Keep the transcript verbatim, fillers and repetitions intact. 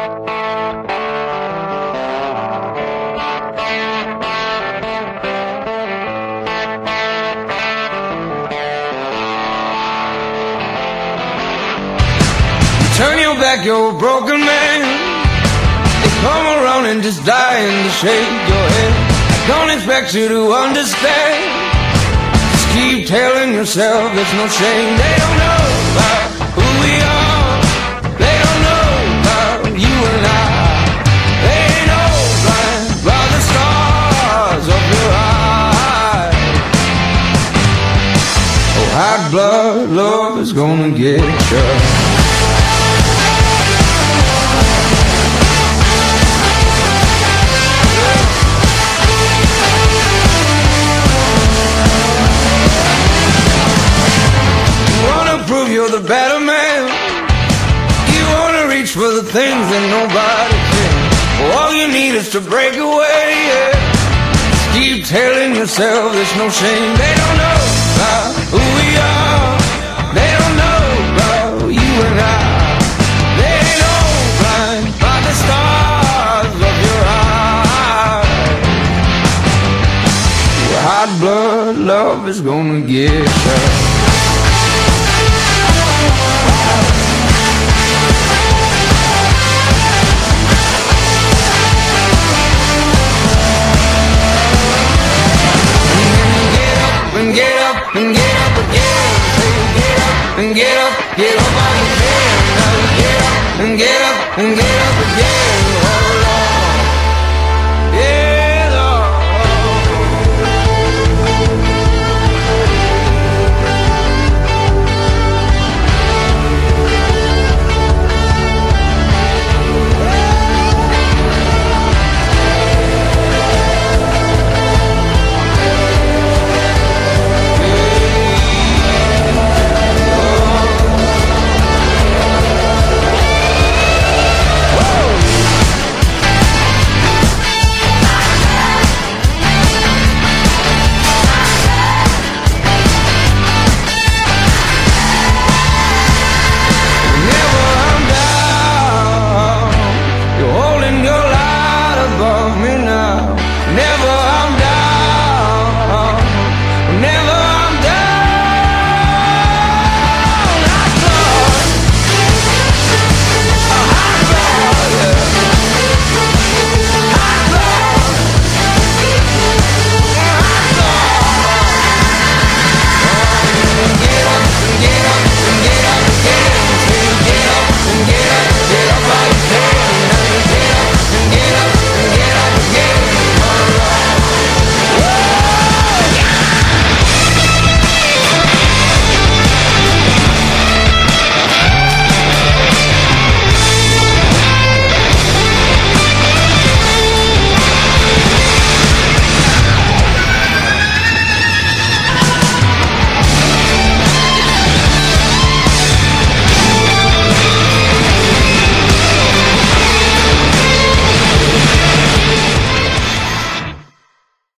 Turn your back, you're a broken man. They come around and just dying to shake your head. I don't expect you to understand. Just keep telling yourself there's no shame. They don't know about who we are. They don't know about you and I. They ain't know blind by the stars of your eyes. Oh, hot blood love is gonna get you. You're the better man. You wanna reach for the things that nobody can. All you need is to break away, yeah. Just keep telling yourself there's no shame. They don't know about who we are. They don't know about you and I. They ain't all blind by the stars of your eyes. Your hot blood love is gonna get you. And get up, and get up again. Say get up, and get up, get up on the bed. Now get up, and get up, and get up again.